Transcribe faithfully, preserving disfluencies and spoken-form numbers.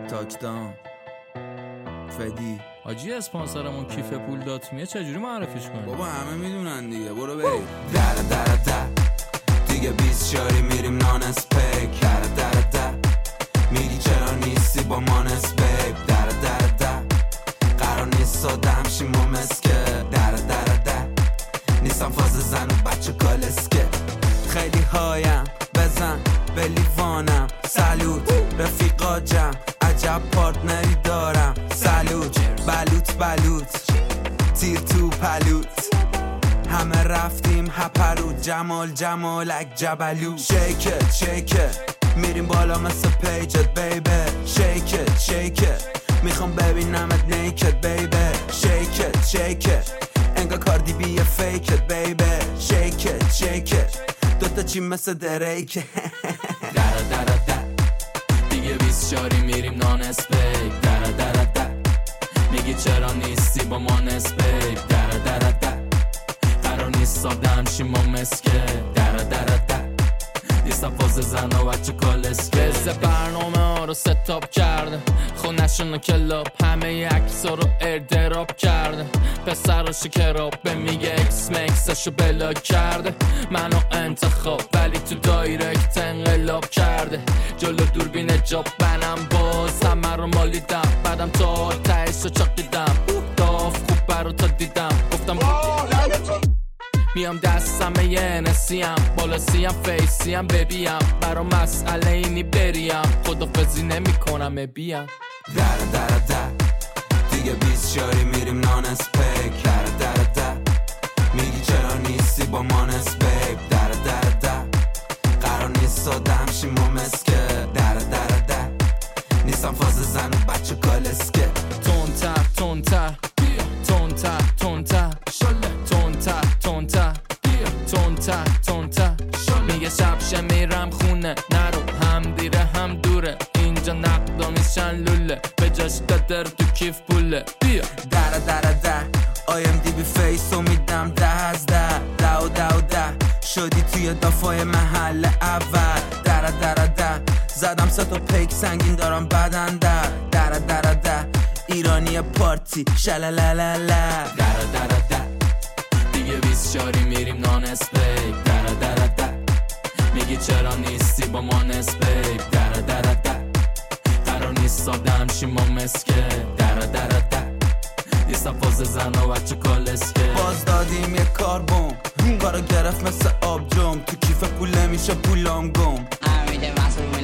تاکدام فدی آجی اسپانسرمون کیف پول دات میه چجوری معرفیش کنیم؟ بابا همه میدونن دیگه، برو بریم. در در در دیگه بیست شاری میریم نان اسپیک. در در در میگی چرا نیستی با ما نسبیب. در در در قرار نیست سادم شیم و مسکه. در در در نیستم فاز زن و بچه کالسکه. خیلی هایم بزن به لیوانم. سلوت رفیقا جمع عجب پارتنری دارم. سلوت بلوت بلوت تیر تو پلوت. همه رفتیم هپرو جمال جمالک جبلو. شیکت شیکت میریم بالا مثل پیجت بیبه. شیکت شیکت میخوام ببینمت نیکت بیبه. شیکت شیکت انگار کاردی بیه فیکت بیبه. شیکت شیکت دوتا چی مثل دریکه. در در در دیگه بیست شاری میریم نان اسپیک. در در در میگی چرا نیستی با ما نسبیب. در در در قرار نیست سادم شیم و مسکه. در در در نیستم فاز زن و بچه کالسکه. برنامه ها رو ستاپ کرده خونشون و کلاب. همه عکسا رو ایردراپ کرده. پسر رو شکرابه میگه اکس مکسشو بلاک کرده. منو انتخاب ولی تو دایرکت انقلاب کرده. جلو دوربین جاب بنم باز همه رو مالیدم. بعدم تا تایش رو چاقیدم. داف خوب برو تا دیدم گفتم میام دستم یه نسیم بالا سیم فیسیم ببیم. برا مسئله اینی بریم خدافزی نمی کنم بیم. در در در دیگه بیست شاری میریم نان اسپیک. در در در میگی چرا نیستی با ما نسبیب. در در در قرار نیست سادم شیم و مسکه. در در در نیستم فاز زن و بچه کالسکه. تونتر تونتر تونتر تونتر تونتر تونتر تونتر تونتر میگه شبشه میرم خونه نرو هم دیره هم دوره. اینجا نقدا میشن لوله به جاش دادر تو کیف پوله. بیا در در در آیم دی بی فیسو میدم ده از ده. ده و ده و ده شدی توی دافای محل اول. در در در زدم سه تا پیک سنگین دارم بدن. در در در در ایرانی پارتی شلالالala. در در در دیگه بیست شاری میریم نان اسپیک. در در در میگی چرا نیستی با ما نسبیب. در در در قرار نیست سادم شیم و مسکه. در در در نیستم فاز زن و بچه کالسکه. باز دادیم یه کاربون کارو گرفت مثل آب جم. تو کیف پوله میشه پولام گم. امیده مسئول